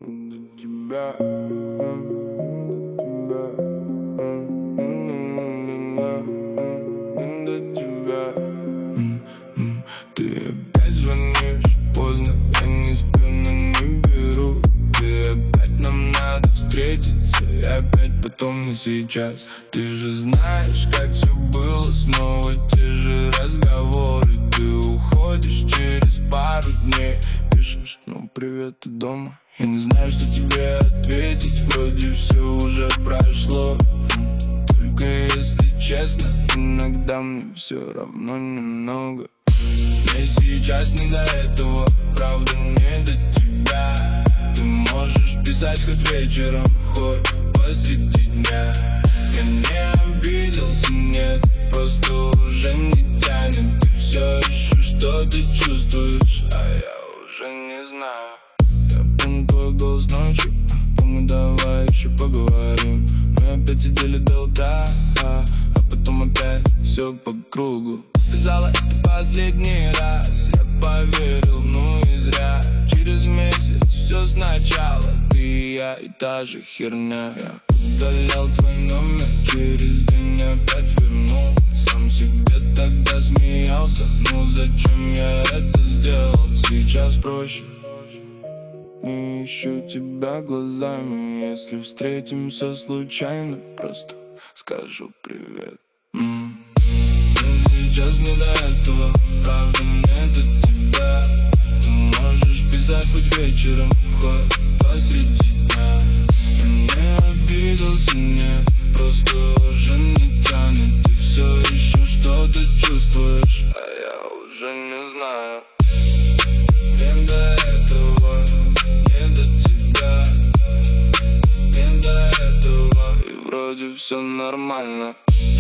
До тебя, до тебя. Ты опять звонишь поздно, я не сплю, но не беру. Ты опять, нам надо встретиться, и опять потом не сейчас. Ты же знаешь, как все было, снова те же разговоры. Ты уходишь через пару дней, пишешь: ну привет, ты дома? Я не знаю, что тебе ответить, вроде все уже прошло. Только если честно, иногда мне все равно немного. Мне сейчас не до этого, правда не до тебя. Ты можешь писать хоть вечером, хоть посреди дня. Я не обиделся, нет, просто уже не тянет. Ты все еще что-то чувствуешь, а я уже не знаю. Я помню твой голос ночью, помню, давай еще поговорим. Мы опять сидели до утра, а потом опять все по кругу. Сказала, это последний раз, я поверил, ну и зря. Через месяц все сначала, ты и я и та же херня. Я удалял твой номер, через день опять вернул. Сам себе тогда смеялся, ну зачем я это сделал? Сейчас проще, не ищу тебя глазами. Если встретимся случайно, просто скажу привет. Сейчас не до этого, правда не до тебя. Ты можешь писать хоть вечером, хоть посреди дня. Я не обиделся, нет, просто уже не тянет. Ты все еще что-то чувствуешь, а я уже не знаю. Не до этого, не до тебя. Не до этого, и вроде все нормально.